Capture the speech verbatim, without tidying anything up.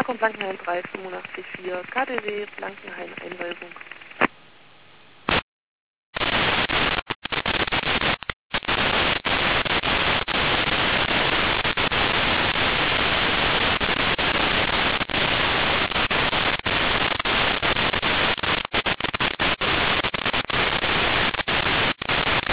Blankenhain drei fünfundachtzig vier, K D W, Blankenhain Einweisung.